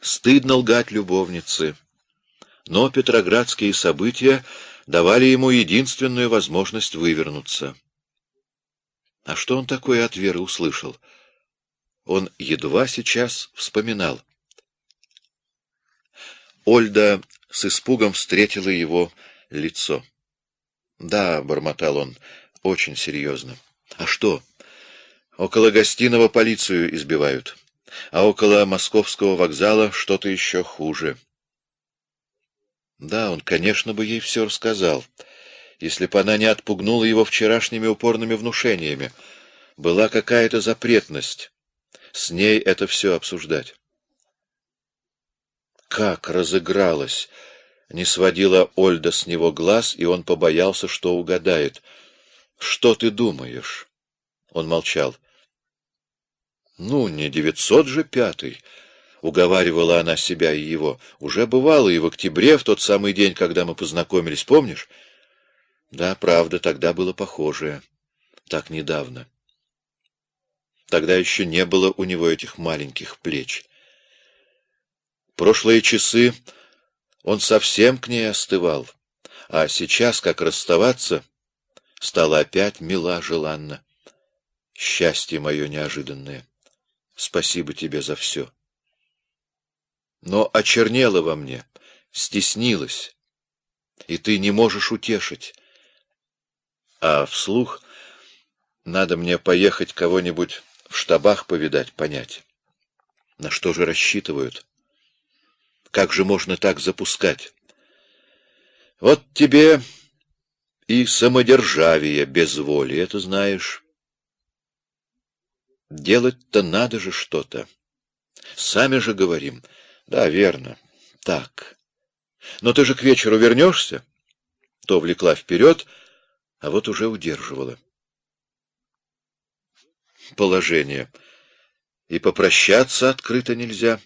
Стыдно лгать любовнице. Но петроградские события давали ему единственную возможность вывернуться. А что он такое от Веры услышал? Он едва сейчас вспоминал. Ольда с испугом встретила его лицо. «Да», — бормотал он, очень серьезно. «А что? Около гостиного полицию избивают, а около московского вокзала что-то еще хуже». Да, он, конечно, бы ей все рассказал, если бы она не отпугнула его вчерашними упорными внушениями. Была какая-то запретность с ней это все обсуждать. Как разыгралась! Не сводила Ольда с него глаз, и он побоялся, что угадает. «Что ты думаешь?» Он молчал. «Ну, не 905-й», — уговаривала она себя и его. «Уже бывало и в октябре, в тот самый день, когда мы познакомились, помнишь?» «Да, правда, тогда было похожее. Так недавно. Тогда еще не было у него этих маленьких плеч. Прошлые часы он совсем к ней остывал, а сейчас, как расставаться, стала опять мила, желанна. Счастье мое неожиданное. Спасибо тебе за все. Но очернело во мне, стеснилось, и ты не можешь утешить. А вслух надо мне поехать кого-нибудь в штабах повидать, понять. На что же рассчитывают? Как же можно так запускать? Вот тебе и самодержавие без воли, это знаешь. Делать-то надо же что-то. Сами же говорим. Да, верно. Так. Но ты же к вечеру вернешься? То влекла вперед, а вот уже удерживала. Положение. И попрощаться открыто нельзя.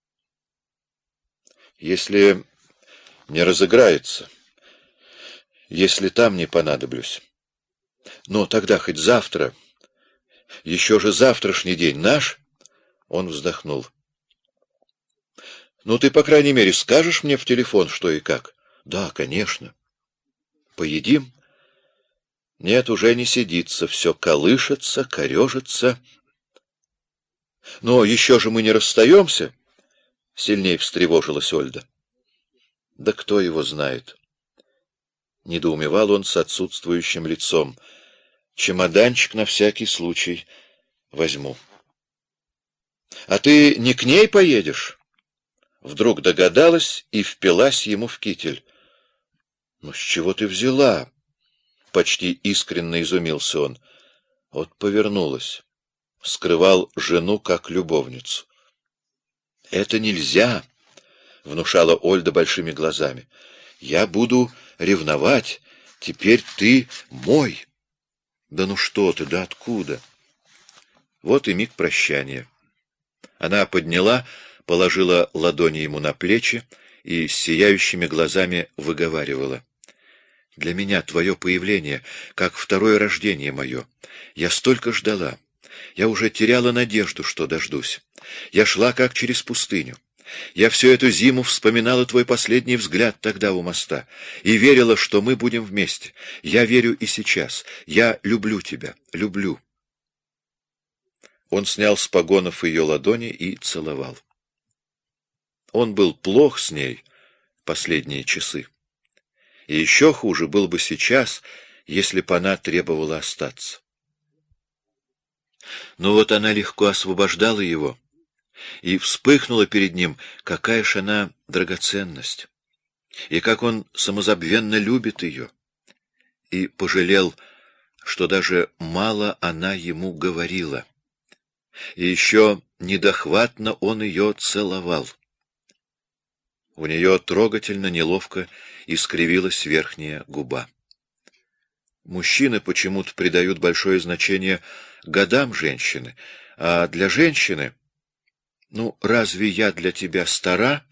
Если не разыграется, если там не понадоблюсь. Но тогда хоть завтра, еще же завтрашний день наш, он вздохнул. Ну, ты, по крайней мере, скажешь мне в телефон, что и как? Да, конечно. Поедим? Нет, уже не сидится, все колышется, корежится. Но еще же мы не расстаемся. Сильнее встревожилась Ольда. Да кто его знает? Недоумевал он с отсутствующим лицом. Чемоданчик на всякий случай возьму. А ты не к ней поедешь? Вдруг догадалась и впилась ему в китель. Ну, с чего ты взяла? Почти искренне изумился он. Вот повернулась. Скрывал жену как любовницу. «Это нельзя», — внушала Ольда большими глазами. «Я буду ревновать. Теперь ты мой». «Да ну что ты, да откуда?» Вот и миг прощания. Она подняла, положила ладони ему на плечи и с сияющими глазами выговаривала. «Для меня твое появление, как второе рождение мое. Я столько ждала. Я уже теряла надежду, что дождусь. Я шла как через пустыню. Я всю эту зиму вспоминала твой последний взгляд тогда у моста и верила, что мы будем вместе. Я верю и сейчас. Я люблю тебя, люблю». Он снял с погонов ее ладони и целовал. Он был плох с ней последние часы. И еще хуже был бы сейчас, если бы она требовала остаться. Но вот она легко освобождала его, и вспыхнула перед ним, какая ж она драгоценность, и как он самозабвенно любит ее, и пожалел, что даже мало она ему говорила, и еще недохватно он ее целовал. У нее трогательно неловко искривилась верхняя губа. Мужчины почему-то придают большое значение годам женщины, а для женщины... Ну, разве я для тебя стара?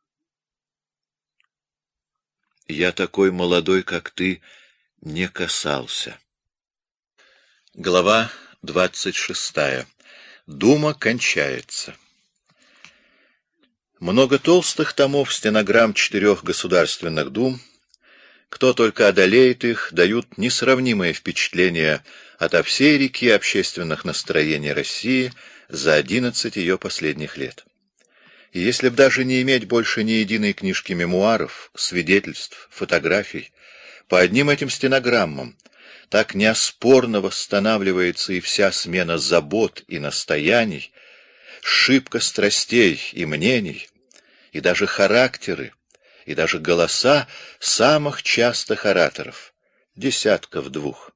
Я такой молодой, как ты, не касался. Глава 26. Дума кончается. Много толстых томов стенограмм 4 государственных дум, кто только одолеет их, дают несравнимое впечатление ото всей реки общественных настроений России за 11 ее последних лет. И если б даже не иметь больше ни единой книжки мемуаров, свидетельств, фотографий, по одним этим стенограммам так неоспорно восстанавливается и вся смена забот и настояний, шибко страстей и мнений, и даже характеры, и даже голоса самых частых ораторов, десятков двух.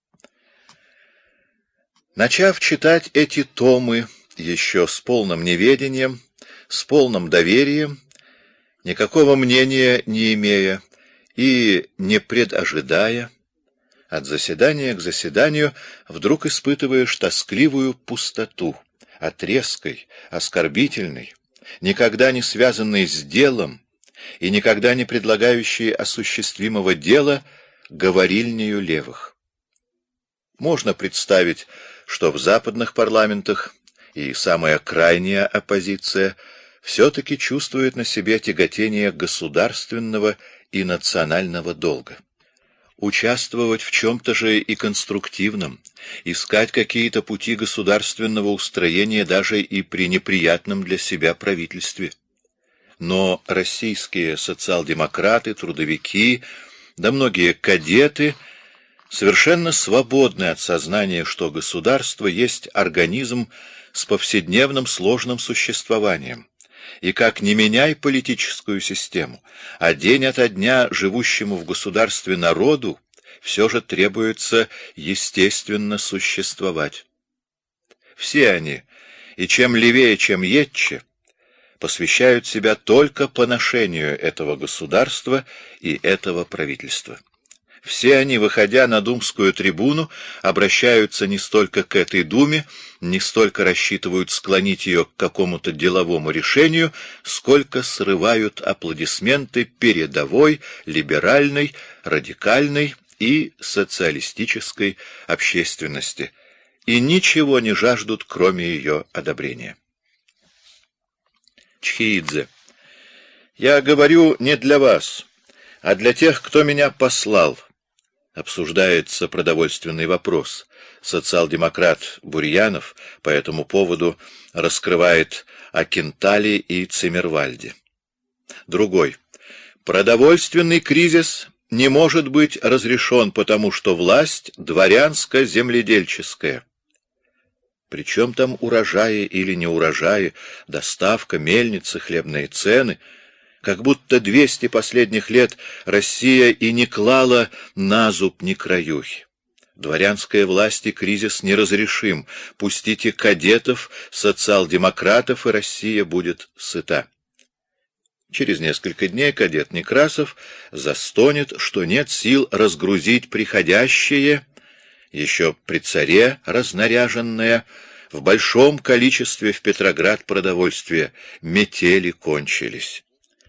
Начав читать эти томы еще с полным неведением, с полным доверием, никакого мнения не имея и не предожидая, от заседания к заседанию вдруг испытываешь тоскливую пустоту, от резкой, оскорбительной, никогда не связанной с делом и никогда не предлагающей осуществимого дела говорильнею левых. Можно представить, что в западных парламентах и самая крайняя оппозиция все-таки чувствует на себе тяготение государственного и национального долга. Участвовать в чем-то же и конструктивном, искать какие-то пути государственного устроения даже и при неприятном для себя правительстве. Но российские социал-демократы, трудовики, да многие кадеты совершенно свободны от сознания, что государство есть организм с повседневным сложным существованием. И как не меняй политическую систему, а день ото дня живущему в государстве народу все же требуется естественно существовать. Все они, и чем левее, чем едче, посвящают себя только поношению этого государства и этого правительства. Все они, выходя на думскую трибуну, обращаются не столько к этой думе, не столько рассчитывают склонить ее к какому-то деловому решению, сколько срывают аплодисменты передовой, либеральной, радикальной и социалистической общественности, и ничего не жаждут, кроме ее одобрения. Чхеидзе. Я говорю не для вас, а для тех, кто меня послал. Обсуждается продовольственный вопрос. Социал-демократ Бурьянов по этому поводу раскрывает о Кентале и Циммервальде. Другой. Продовольственный кризис не может быть разрешен, потому что власть дворянско-земледельческая. Причем там урожаи или не урожаи, доставка, мельницы, хлебные цены — как будто 200 последних лет Россия и не клала на зуб ни краюхи. Дворянская власть и кризис неразрешим. Пустите кадетов, социал-демократов, и Россия будет сыта. Через несколько дней кадет Некрасов застонет, что нет сил разгрузить приходящее, еще при царе разнаряженное, в большом количестве в Петроград продовольствие. Метели кончились.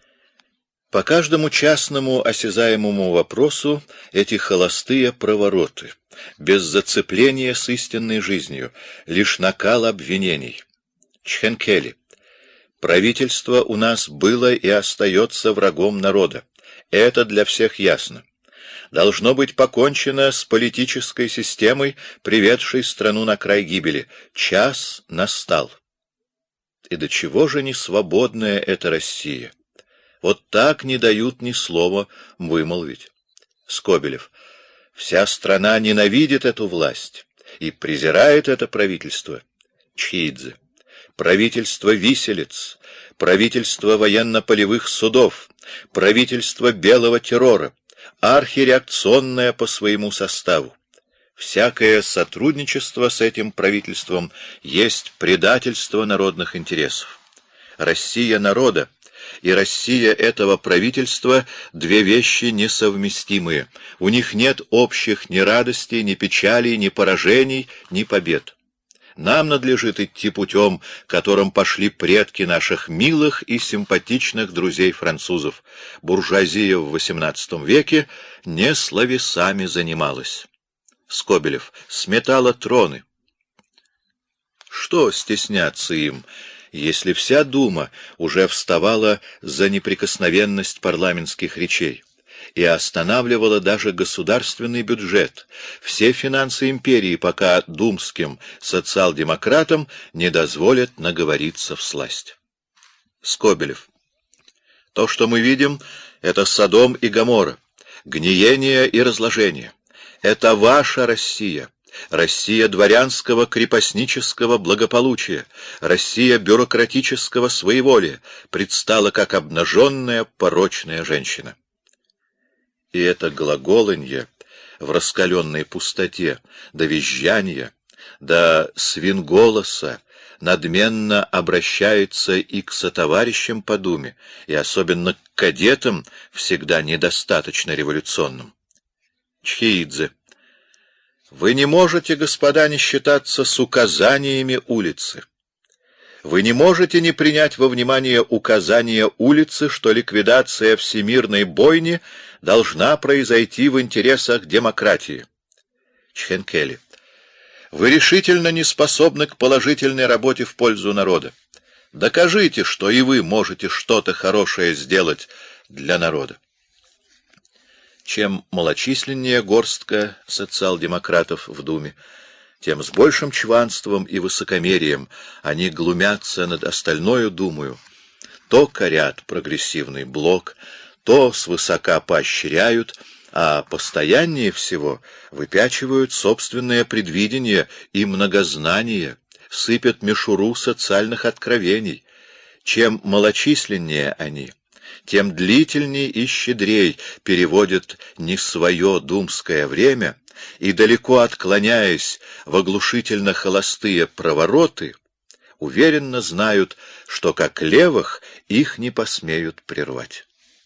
По каждому частному осязаемому вопросу эти холостые провороты, без зацепления с истинной жизнью, лишь накал обвинений. Чхенкели. Правительство у нас было и остается врагом народа. Это для всех ясно. Должно быть покончено с политической системой, приведшей страну на край гибели. Час настал. И до чего же не свободная эта Россия? Вот так не дают ни слова вымолвить. Скобелев. Вся страна ненавидит эту власть и презирает это правительство. Чхеидзе. Правительство виселиц, правительство военно-полевых судов, правительство белого террора, архиреакционное по своему составу. Всякое сотрудничество с этим правительством есть предательство народных интересов. Россия народа и Россия этого правительства — две вещи несовместимые. У них нет общих ни радостей, ни печалей, ни поражений, ни побед. Нам надлежит идти путем, которым пошли предки наших милых и симпатичных друзей-французов. Буржуазия в XVIII веке не словесами занималась. Скобелев. Сметала троны. Что стесняться им, Если вся Дума уже вставала за неприкосновенность парламентских речей и останавливала даже государственный бюджет, все финансы империи, пока думским социал-демократам не дозволят наговориться всласть. Скобелев. То, что мы видим, это Содом и Гоморра, гниение и разложение. Это ваша Россия. Россия дворянского крепостнического благополучия, Россия бюрократического своеволия предстала как обнаженная порочная женщина. И это глаголанье в раскаленной пустоте, до визжания, до свинголоса надменно обращается и к сотоварищам по Думе, и особенно к кадетам, всегда недостаточно революционным. Чхеидзе. Вы не можете, господа, не считаться с указаниями улицы. Вы не можете не принять во внимание указания улицы, что ликвидация всемирной бойни должна произойти в интересах демократии. Чхенкели. Вы решительно не способны к положительной работе в пользу народа. Докажите, что и вы можете что-то хорошее сделать для народа. Чем малочисленнее горстка социал-демократов в Думе, тем с большим чванством и высокомерием они глумятся над остальною Думою, то корят прогрессивный блок, то свысока поощряют, а постояннее всего выпячивают собственное предвидение и многознание, сыпят мишуру социальных откровений. Чем малочисленнее они, тем длительней и щедрей переводят не свое думское время и, далеко отклоняясь в оглушительно-холостые провороты, уверенно знают, что как левых их не посмеют прервать.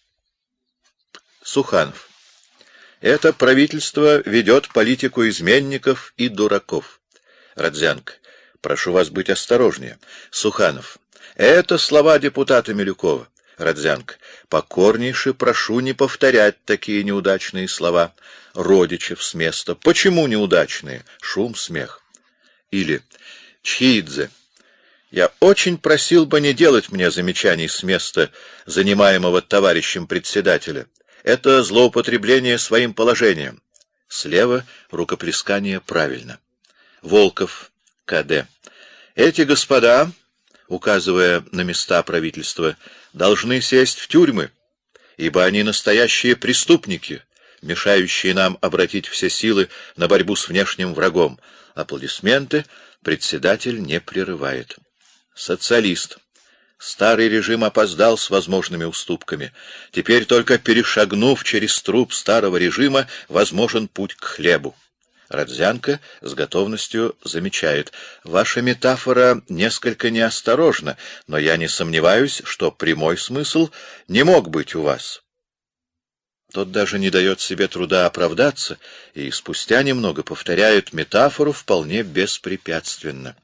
Суханов. Это правительство ведет политику изменников и дураков. Родзянко. Прошу вас быть осторожнее. Суханов. Это слова депутата Милюкова. Родзянко. Покорнейше прошу не повторять такие неудачные слова. Родичев с места. Почему неудачные? Шум, смех. Или Чхеидзе. Я очень просил бы не делать мне замечаний с места, занимаемого товарищем председателя. Это злоупотребление своим положением. Слева рукоплескание правильно. Волков, КД. Эти господа, указывая на места правительства, должны сесть в тюрьмы, ибо они настоящие преступники, мешающие нам обратить все силы на борьбу с внешним врагом. Аплодисменты. Председатель не прерывает. Социалист. Старый режим опоздал с возможными уступками. Теперь только перешагнув через труп старого режима, возможен путь к хлебу. Родзянко с готовностью замечает. Ваша метафора несколько неосторожна, но я не сомневаюсь, что прямой смысл не мог быть у вас. Тот даже не дает себе труда оправдаться и спустя немного повторяет метафору вполне беспрепятственно.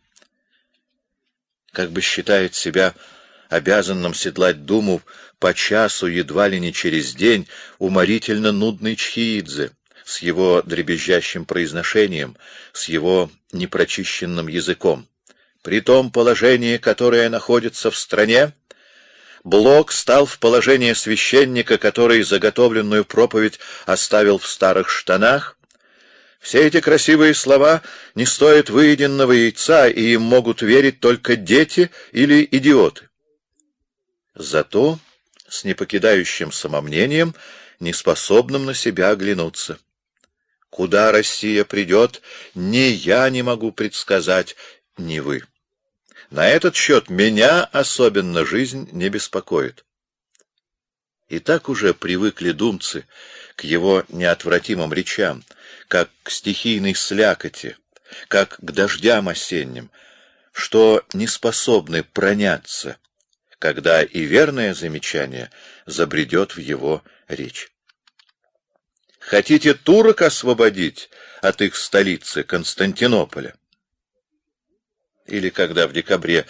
Как бы считает себя обязанным седлать Думу по часу едва ли не через день уморительно нудный Чхеидзе, с его дребезжащим произношением, с его непрочищенным языком. При том положении, которое находится в стране, Блок стал в положение священника, который заготовленную проповедь оставил в старых штанах. Все эти красивые слова не стоят выеденного яйца, и им могут верить только дети или идиоты. Зато с непокидающим самомнением, неспособным на себя оглянуться. Куда Россия придет, ни я не могу предсказать, ни вы. На этот счет меня особенно жизнь не беспокоит. И так уже привыкли думцы к его неотвратимым речам, как к стихийной слякоти, как к дождям осенним, что не способны проняться, когда и верное замечание забредет в его речь. Хотите турок освободить от их столицы Константинополя? Или когда в декабре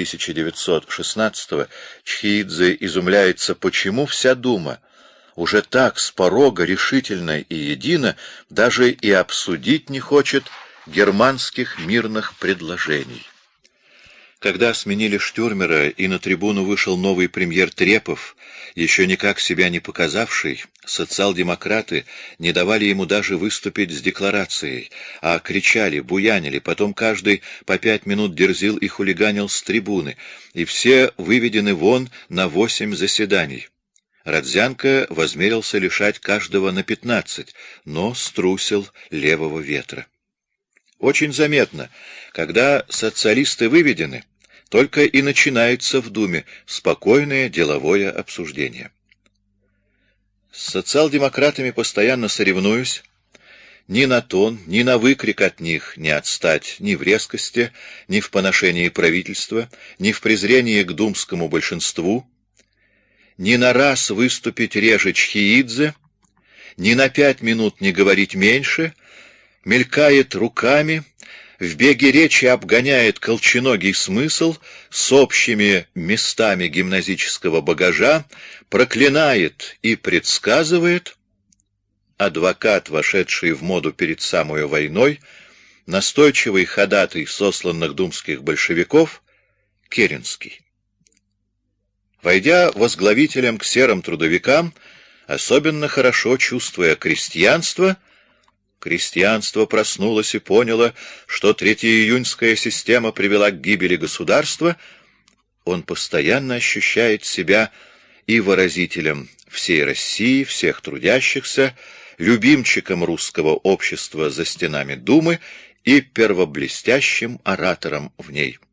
1916-го Чхеидзе изумляется, почему вся Дума уже так с порога решительно и едино даже и обсудить не хочет германских мирных предложений. Когда сменили Штюрмера и на трибуну вышел новый премьер Трепов, еще никак себя не показавший, социал-демократы не давали ему даже выступить с декларацией, а кричали, буянили, потом каждый по 5 минут дерзил и хулиганил с трибуны, и все выведены вон на 8 заседаний. Родзянко возмерился лишать каждого на 15, но струсил левого ветра. Очень заметно, когда социалисты выведены, только и начинается в Думе спокойное деловое обсуждение. С социал-демократами постоянно соревнуюсь, ни на тон, ни на выкрик от них не отстать ни в резкости, ни в поношении правительства, ни в презрении к думскому большинству, ни на раз выступить реже Чхеидзе, ни на 5 минут не говорить меньше, мелькает руками, в беге речи обгоняет колченогий смысл с общими местами гимназического багажа, проклинает и предсказывает. Адвокат, вошедший в моду перед самой войной, настойчивый ходатай сосланных думских большевиков, Керенский. Войдя возглавителем к серым трудовикам, особенно хорошо чувствуя крестьянство проснулось и поняло, что третьеиюньская система привела к гибели государства, он постоянно ощущает себя и выразителем всей России, всех трудящихся, любимчиком русского общества за стенами Думы и первоблестящим оратором в ней.